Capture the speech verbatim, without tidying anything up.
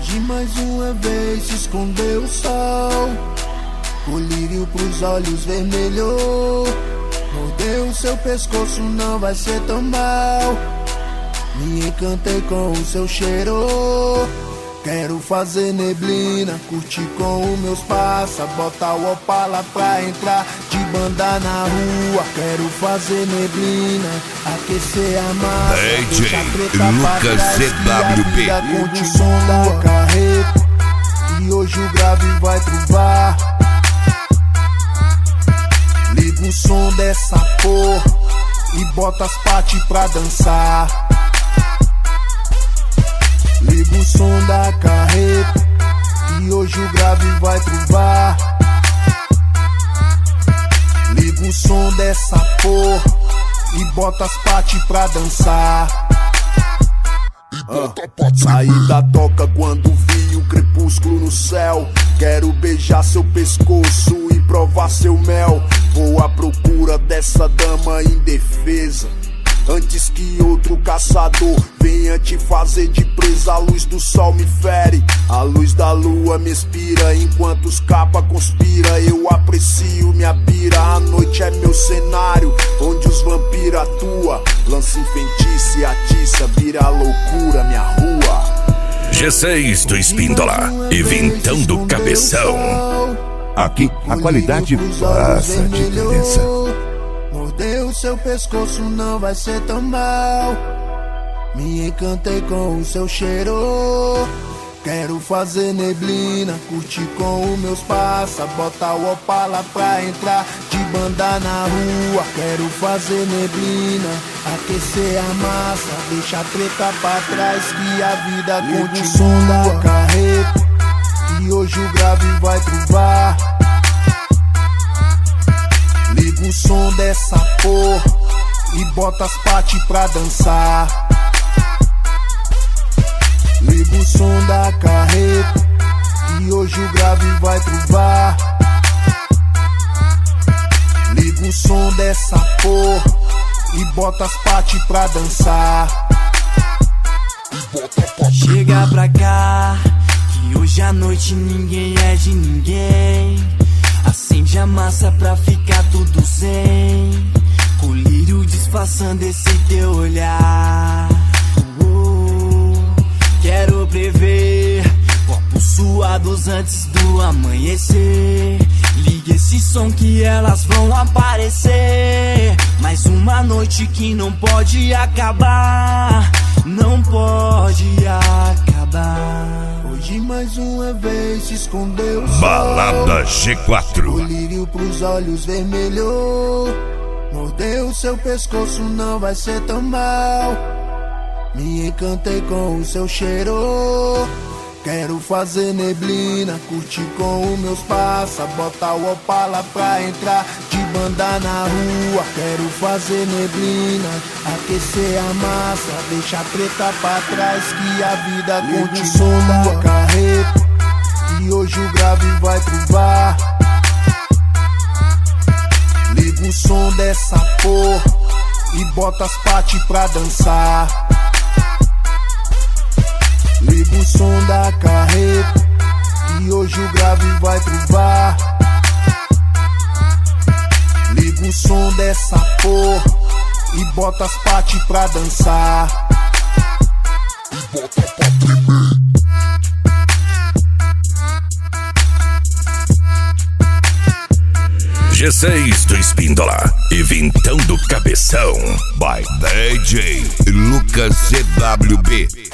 Hoje mais uma vez se escondeu o sol, colírio pros olhos vermelhou. Mordeu o seu pescoço, não vai ser tão mal. Me encantei com o seu cheiro. Quero fazer neblina, curtir com os meus parça, botar o Opala pra entrar de banda na rua. Quero fazer neblina, aquecer a massa, D J deixar preta Lucas pra C W B. trás, que a vida continua. O som da carreta, e hoje o grave vai truvar. Liga o som dessa porra e bota as partes pra dançar. Liga o som da carreta, e hoje o grave vai truvar. Liga o som dessa porra e bota as partes pra dançar. Ah, saí da toca quando vi o crepúsculo no céu. Quero beijar seu pescoço e provar seu mel. Vou à procura dessa dama indefesa, antes que outro caçador venha te fazer de presa. A luz do sol me fere, a luz da lua me expira. Enquanto os capa conspira, eu aprecio minha bira. A noite é meu cenário, onde os vampiros atuam. Lança enfeitice e atiça, vira loucura minha rua. G seis do Espíndola e Vintão do Cabeção. Aqui a qualidade passa a diferença. Mordeu o seu pescoço, não vai ser tão mal. Me encantei com o seu cheiro. Quero fazer neblina, curtir com os meus parça, botar o Opala pra entrar de banda na rua. Quero fazer neblina, aquecer a massa, deixar treta pra trás, que a vida continua. O som da carreta, e hoje o grave vai truvar. Liga o som dessa porra e bota as partes pra dançar. Liga o som da carreta, e hoje o grave vai truvar. Liga o som dessa porra e bota as partes pra dançar. Chega pra cá, que hoje à noite ninguém é de ninguém. Acende a massa pra ficar tudo zen. Colírio disfarçando esse teu olhar. Oh, quero prever corpos suados antes do amanhecer. Liga esse som que elas vão aparecer. Mais uma noite que não pode acabar. Não pode acabar. Hoje mais uma vez se escondeu o sol, Balada G quatro. colírio pros olhos vermelhou. Mordeu o seu pescoço, não vai ser tão mal. Me encantei com o seu cheiro. Quero fazer neblina, curtir com os meus parça, botar o Opala pra entrar de banda na rua. Quero fazer neblina, aquecer a massa, deixar treta pra trás, que a vida continua. O som da carreta, e hoje o grave vai truvar. Liga o som dessa porra e bota as partes pra dançar. Liga o som da carreta, e hoje o grave vai truvar. Liga o som dessa porra e bota as partes pra dançar. E bota pra tremer. G seis do Espíndola e Vintão do Cabeção. By D J Lucas C W B.